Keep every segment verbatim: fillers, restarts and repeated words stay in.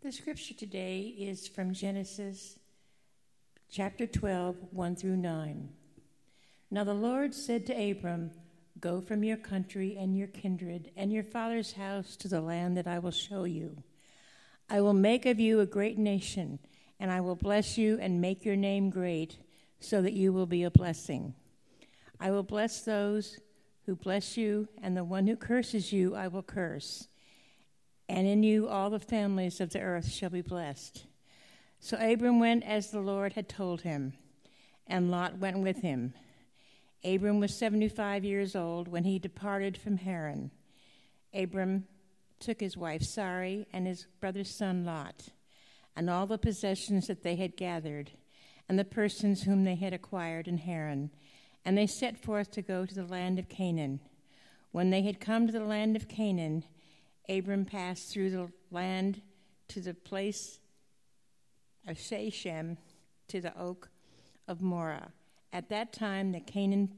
The scripture today is from Genesis chapter twelve, one through nine. Now the Lord said to Abram, "Go from your country and your kindred and your father's house to the land that I will show you. I will make of you a great nation, and I will bless you and make your name great, so that you will be a blessing. I will bless those who bless you, and the one who curses you I will curse. And in you all the families of the earth shall be blessed." So Abram went as the Lord had told him, and Lot went with him. Abram was seventy-five years old when he departed from Haran. Abram took his wife Sarai and his brother's son Lot, and all the possessions that they had gathered, and the persons whom they had acquired in Haran, and they set forth to go to the land of Canaan. When they had come to the land of Canaan, Abram passed through the land to the place of Shechem, to the oak of Moreh. At that time the Canaan,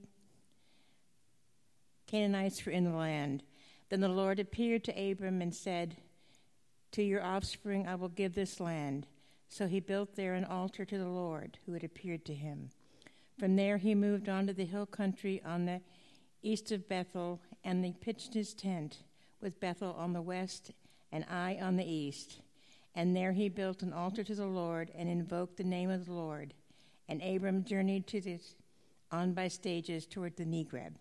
Canaanites were in the land. Then the Lord appeared to Abram and said, "To your offspring I will give this land." So he built there an altar to the Lord who had appeared to him. From there he moved on to the hill country on the east of Bethel, and he pitched his tent with Bethel on the west and Ai on the east. And there he built an altar to the Lord and invoked the name of the Lord. And Abram journeyed to this, on by stages toward the Negev.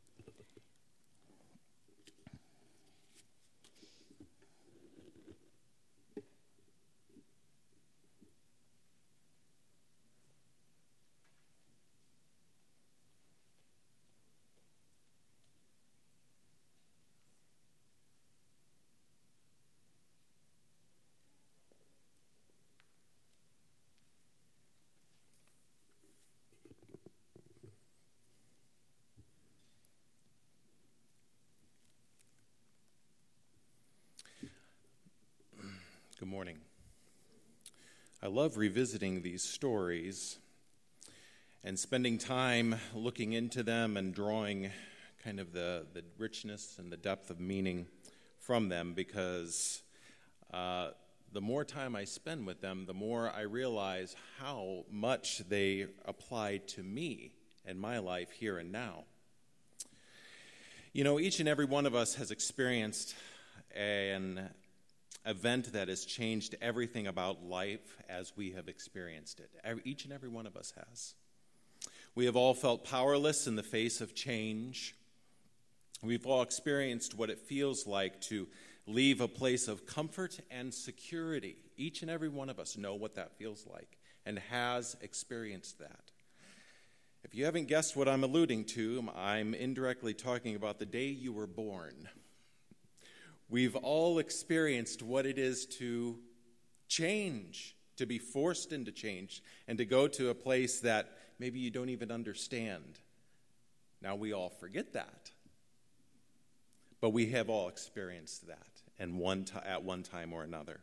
Good morning. I love revisiting these stories and spending time looking into them and drawing kind of the, the richness and the depth of meaning from them, because uh, the more time I spend with them, the more I realize how much they apply to me and my life here and now. You know, each and every one of us has experienced an event that has changed everything about life as we have experienced it. Every, each and every one of us has. We have all felt powerless in the face of change. We've all experienced what it feels like to leave a place of comfort and security. Each and every one of us know what that feels like and has experienced that. If you haven't guessed what I'm alluding to, I'm indirectly talking about the day you were born. We've all experienced what it is to change, to be forced into change, and to go to a place that maybe you don't even understand. Now, we all forget that, but we have all experienced that and one t- at one time or another.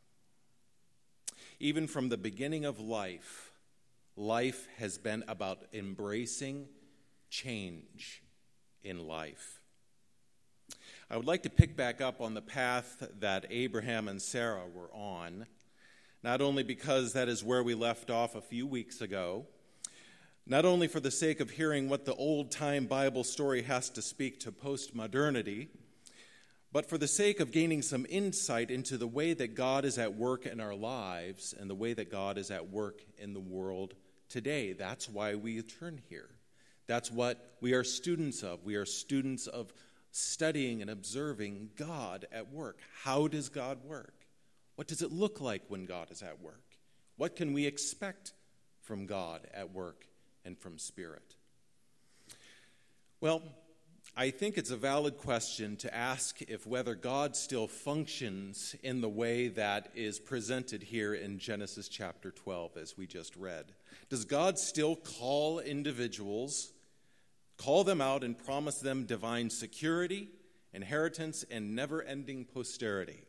Even from the beginning of life, life has been about embracing change in life. I would like to pick back up on the path that Abraham and Sarah were on, not only because that is where we left off a few weeks ago, not only for the sake of hearing what the old-time Bible story has to speak to post-modernity, but for the sake of gaining some insight into the way that God is at work in our lives and the way that God is at work in the world today. That's why we turn here. That's what we are students of. We are students of studying and observing God at work. How does God work? What does it look like when God is at work? What can we expect from God at work and from Spirit? Well, I think it's a valid question to ask if whether God still functions in the way that is presented here in Genesis chapter twelve, as we just read. Does God still call individuals, call them out and promise them divine security, inheritance, and never-ending posterity?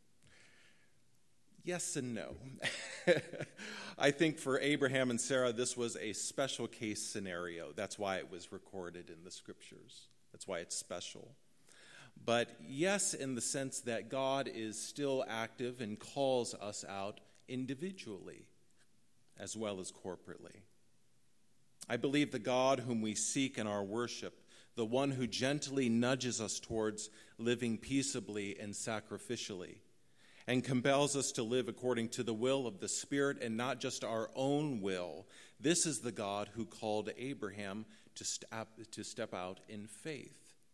Yes and no. I think for Abraham and Sarah, this was a special case scenario. That's why it was recorded in the scriptures. That's why it's special. but yes, in the sense that God is still active and calls us out individually as well as corporately. I believe the God whom we seek in our worship, the one who gently nudges us towards living peaceably and sacrificially, and compels us to live according to the will of the Spirit and not just our own will. This is the God who called Abraham to step, to step out in faith.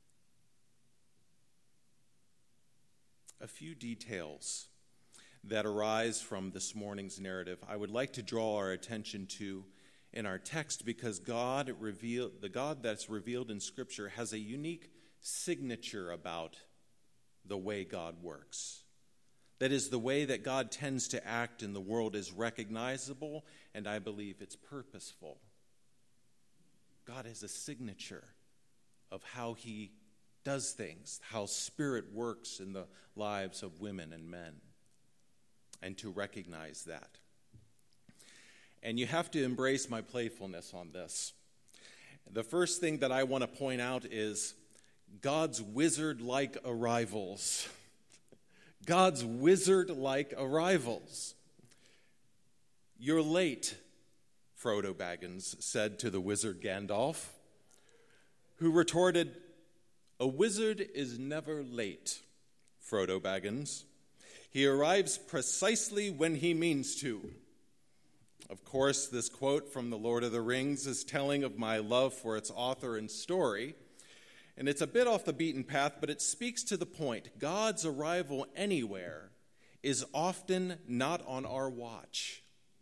A few details that arise from this morning's narrative I would like to draw our attention to in our text, because God revealed, the God that's revealed in Scripture has a unique signature about the way God works. That is, the way that God tends to act in the world is recognizable, and I believe it's purposeful. God has a signature of how he does things, how Spirit works in the lives of women and men, and to recognize that. And you have to embrace my playfulness on this. The first thing that I want to point out is God's wizard-like arrivals. God's wizard-like arrivals. "You're late," Frodo Baggins said to the wizard Gandalf, who retorted, "A wizard is never late, Frodo Baggins. He arrives precisely when he means to." Of course, this quote from The Lord of the Rings is telling of my love for its author and story, and it's a bit off the beaten path, but it speaks to the point. God's arrival anywhere is often not on our watch.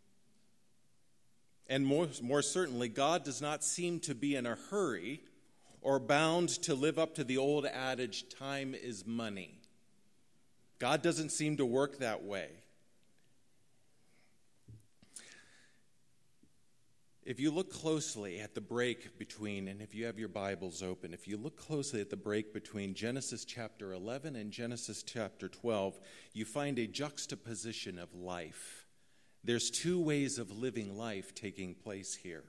And more, more certainly, God does not seem to be in a hurry or bound to live up to the old adage, time is money. God doesn't seem to work that way. If you look closely at the break between, and if you have your Bibles open, if you look closely at the break between Genesis chapter eleven and Genesis chapter twelve, you find a juxtaposition of life. There's two ways of living life taking place here.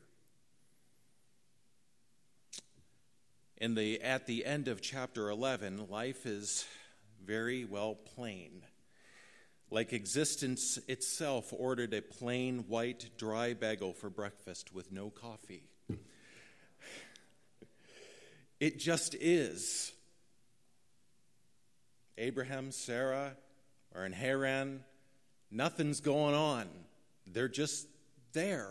In the, at the end of chapter eleven, life is very well plain. Like existence itself ordered a plain, white, dry bagel for breakfast with no coffee. It just is. Abraham, Sarah are in Haran. Nothing's going on. They're just there.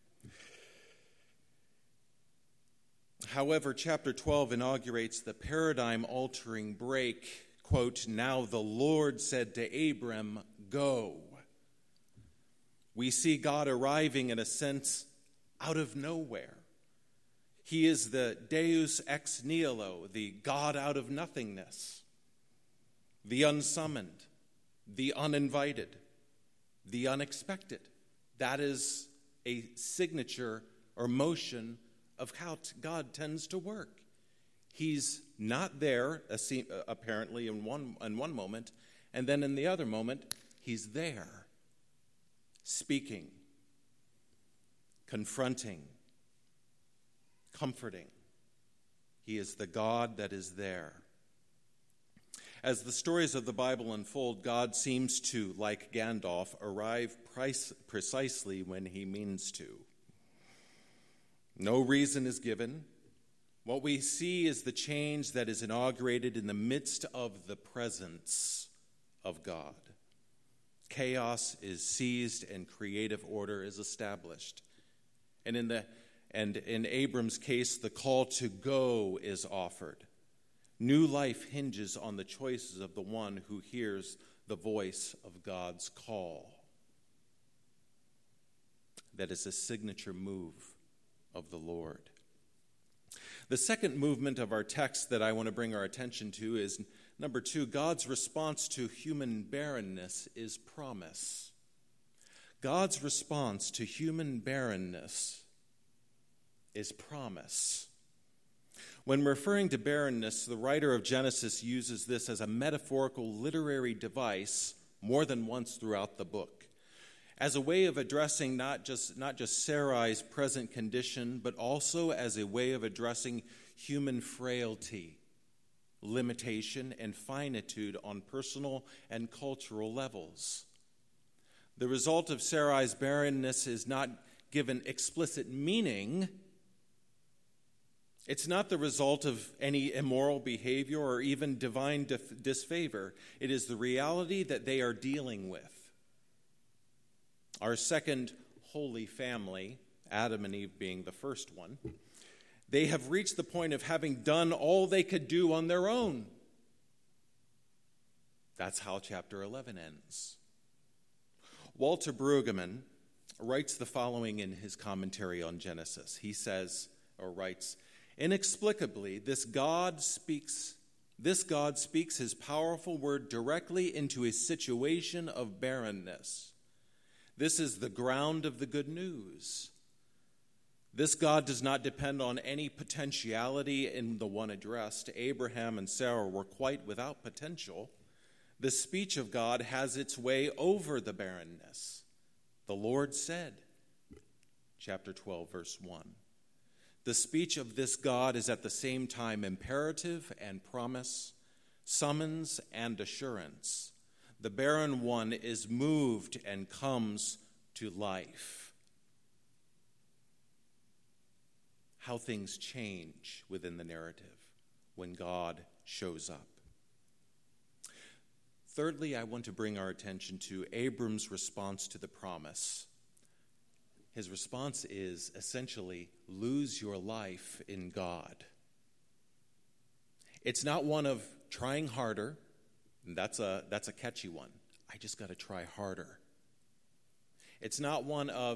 However, chapter twelve inaugurates the paradigm-altering break. Quote, "Now the Lord said to Abram, go." We see God arriving in a sense out of nowhere. He is the Deus ex nihilo, the God out of nothingness, the unsummoned, the uninvited, the unexpected. That is a signature or motion of how God tends to work. He's not there, apparently, in one, in one moment, and then in the other moment, he's there, speaking, confronting, comforting. He is the God that is there. As the stories of the Bible unfold, God seems to, like Gandalf, arrive precisely when he means to. No reason is given. What we see is the change that is inaugurated in the midst of the presence of God. Chaos is seized and creative order is established. And in the and in Abram's case, the call to go is offered. New life hinges on the choices of the one who hears the voice of God's call. That is a signature move of the Lord. The second movement of our text that I want to bring our attention to is, number two, God's response to human barrenness is promise. God's response to human barrenness is promise. When referring to barrenness, the writer of Genesis uses this as a metaphorical literary device more than once throughout the book, as a way of addressing not just, not just Sarai's present condition, but also as a way of addressing human frailty limitation, and finitude on personal and cultural levels. The result of Sarai's barrenness is not given explicit meaning. It's not the result of any immoral behavior or even divine dif- disfavor. It is the reality that they are dealing with. Our second holy family, Adam and Eve being the first one, they have reached the point of having done all they could do on their own. That's how chapter eleven ends. Walter Brueggemann writes the following in his commentary on Genesis. He says, or writes, "Inexplicably, this God speaks, this God speaks his powerful word directly into a situation of barrenness. This is the ground of the good news. This God does not depend on any potentiality in the one addressed. Abraham and Sarah were quite without potential. The speech of God has its way over the barrenness. The Lord said," chapter twelve, verse one. The speech of this God is at the same time imperative and promise, summons and assurance. The barren one is moved and comes to life. How things change within the narrative when God shows up. Thirdly, I want to bring our attention to Abram's response to the promise. His response is essentially, lose your life in God. It's not one of trying harder. And that's a, that's a catchy one. I just got to try harder. It's not one of,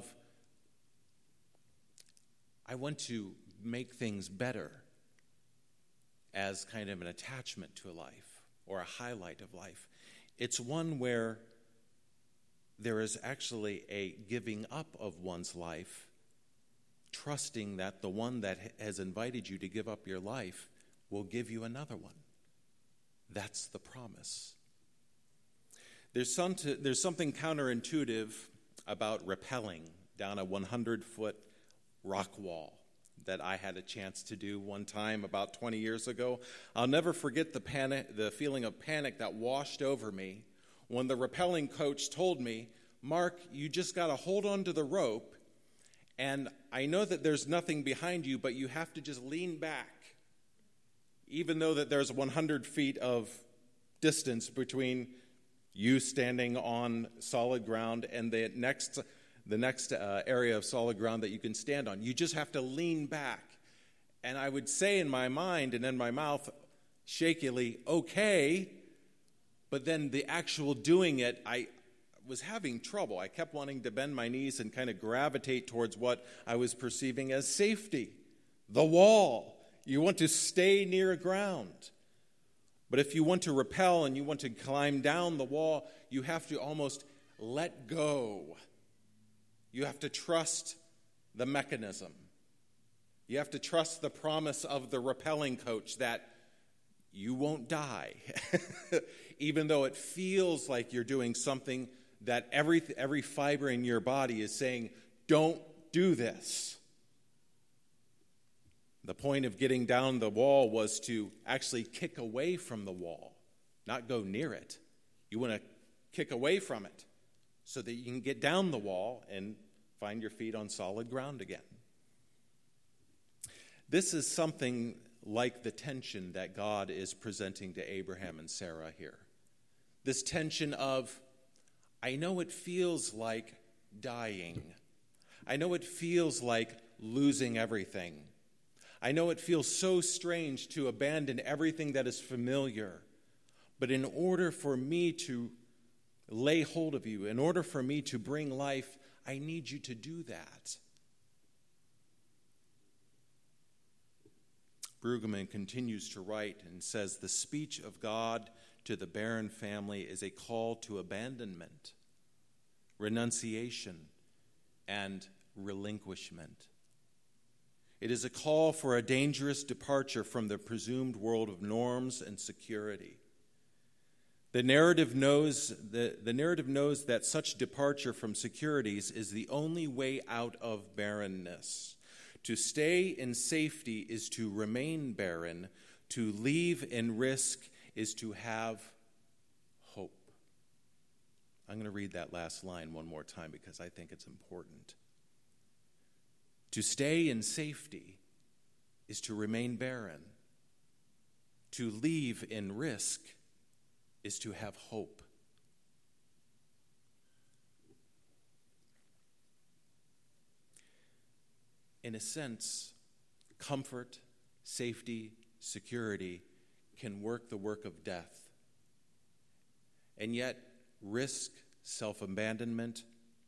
I want to make things better as kind of an attachment to a life or a highlight of life. It's one where there is actually a giving up of one's life, trusting that the one that has invited you to give up your life will give you another one. That's the promise. There's, some to, there's something counterintuitive about rappelling down a hundred-foot rock wall that I had a chance to do one time about twenty years ago. I'll never forget the panic, the feeling of panic that washed over me when the rappelling coach told me, "Mark, you just got to hold on to the rope, and I know that there's nothing behind you, but you have to just lean back, even though that there's one hundred feet of distance between you standing on solid ground and the next the next uh, area of solid ground that you can stand on. You just have to lean back." And I would say in my mind and in my mouth, shakily, "Okay," but then the actual doing it, I was having trouble. I kept wanting to bend my knees and kind of gravitate towards what I was perceiving as safety, the wall. You want to stay near ground. But if you want to rappel and you want to climb down the wall, you have to almost let go. You have to trust the mechanism. You have to trust the promise of the rappelling coach that you won't die, even though it feels like you're doing something that every every fiber in your body is saying, "Don't do this." The point of getting down the wall was to actually kick away from the wall, not go near it. You want to kick away from it so that you can get down the wall and find your feet on solid ground again. This is something like the tension that God is presenting to Abraham and Sarah here. This tension of, I know it feels like dying. I know it feels like losing everything. I know it feels so strange to abandon everything that is familiar. But in order for me to lay hold of you, in order for me to bring life, I need you to do that. Brueggemann continues to write and says, the speech of God to the barren family is a call to abandonment, renunciation, and relinquishment. It is a call for a dangerous departure from the presumed world of norms and security. The narrative knows the, the narrative knows that such departure from securities is the only way out of barrenness. To stay in safety is to remain barren. To leave and risk is to have hope. I'm going to read that last line one more time because I think it's important. To stay in safety is to remain barren. To leave in risk is to have hope. In a sense, comfort, safety, security can work the work of death. And yet, risk, self-abandonment,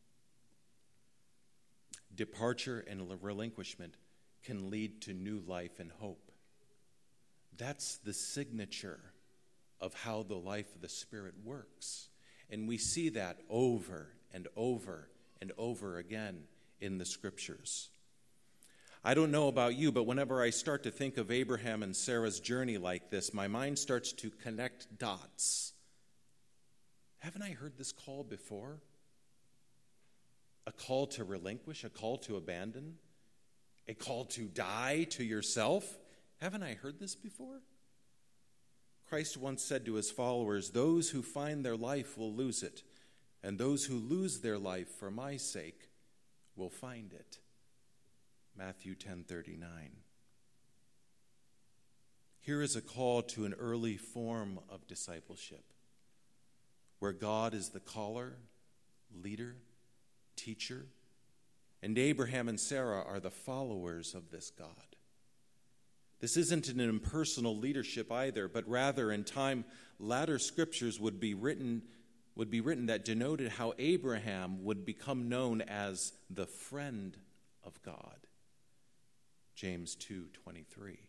departure, and relinquishment can lead to new life and hope. That's the signature of how the life of the Spirit works. And we see that over and over and over again in the Scriptures. I don't know about you, but whenever I start to think of Abraham and Sarah's journey like this, my mind starts to connect dots. Haven't I heard this call before? A call to relinquish, a call to abandon, a call to die to yourself. Haven't I heard this before? Christ once said to his followers, "Those who find their life will lose it, and those who lose their life for my sake will find it." Matthew ten thirty-nine. Here is a call to an early form of discipleship, where God is the caller, leader, teacher, and Abraham and Sarah are the followers of this God. This isn't an impersonal leadership either, but rather in time, latter scriptures would be written would be written that denoted how Abraham would become known as the friend of God. James two twenty-three.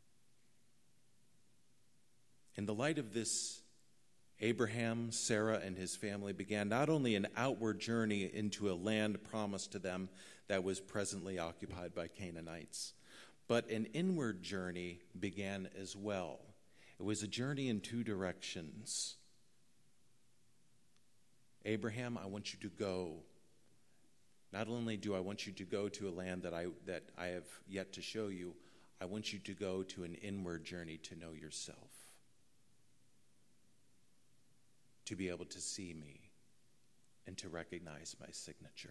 In the light of this, Abraham, Sarah, and his family began not only an outward journey into a land promised to them that was presently occupied by Canaanites, but an inward journey began as well. It was a journey in two directions. Abraham, I want you to go. Not only do I want you to go to a land that I that I have yet to show you, I want you to go to an inward journey to know yourself, to be able to see me and to recognize my signature.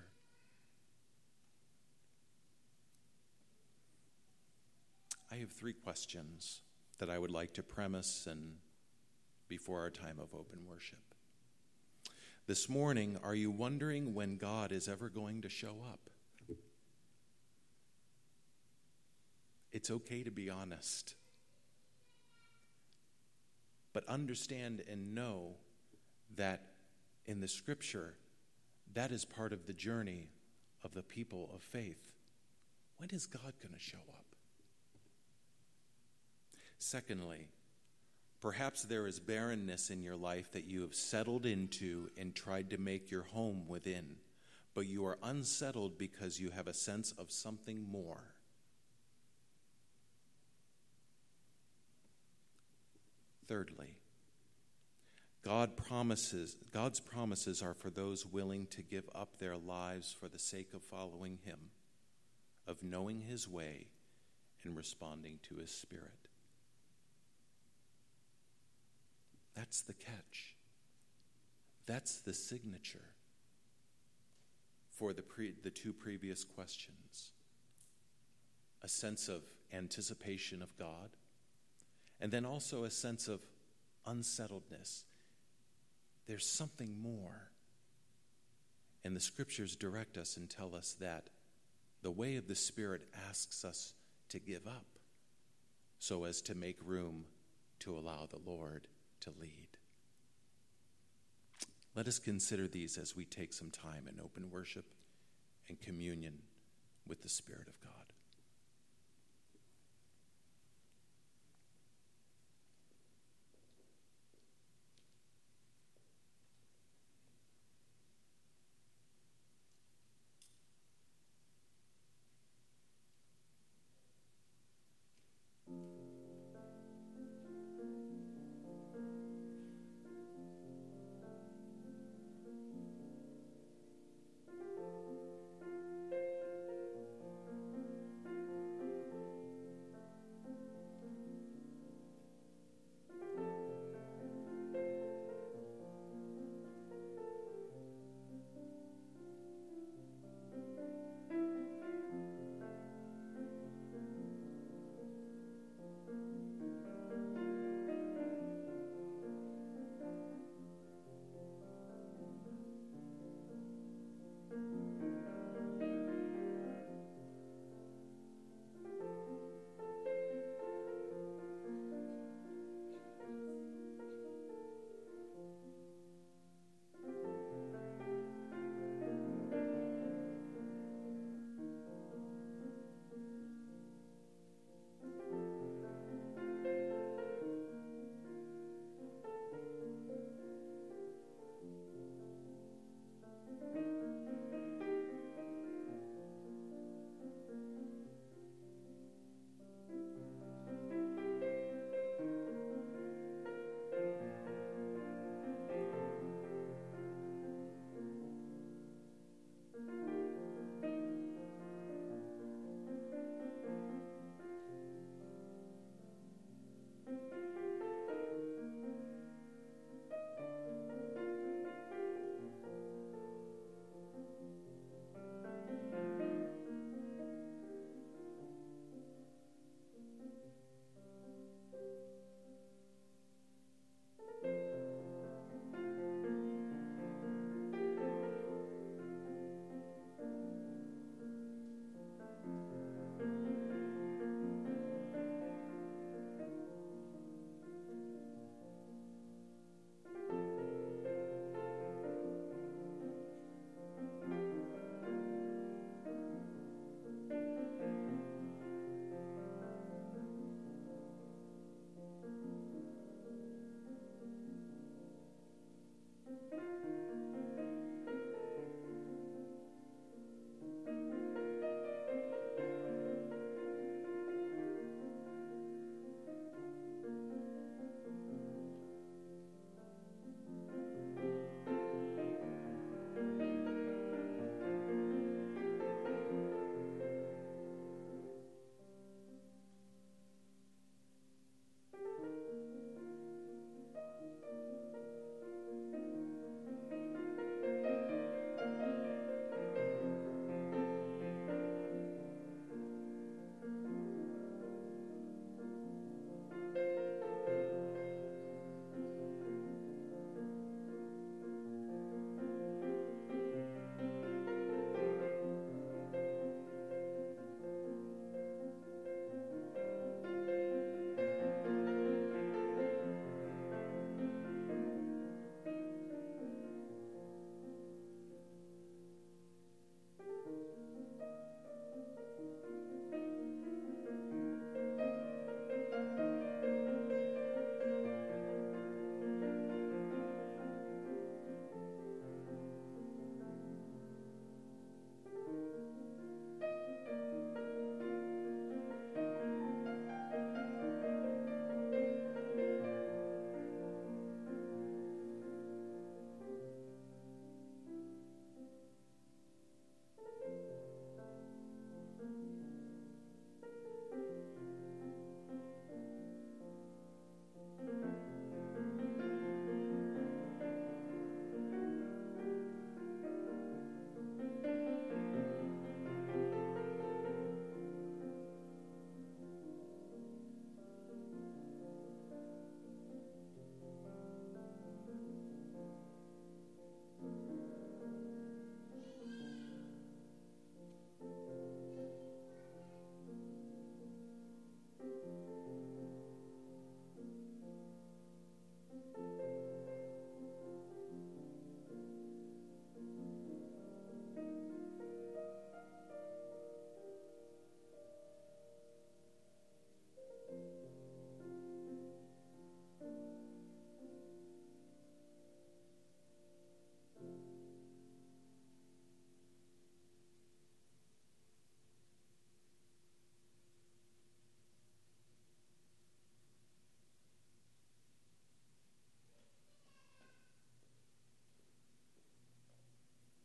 I have three questions that I would like to premise and before our time of open worship. This morning, are you wondering when God is ever going to show up? It's okay to be honest. But understand and know that in the Scripture, that is part of the journey of the people of faith. When is God going to show up? Secondly, perhaps there is barrenness in your life that you have settled into and tried to make your home within, but you are unsettled because you have a sense of something more. Thirdly, God promises, God's promises are for those willing to give up their lives for the sake of following Him, of knowing His way and responding to His Spirit. That's the catch. That's the signature for the pre, the two previous questions. A sense of anticipation of God, and then also a sense of unsettledness. There's something more. And the Scriptures direct us and tell us that the way of the Spirit asks us to give up so as to make room to allow the Lord to lead. Let us consider these as we take some time in open worship and communion with the Spirit of God.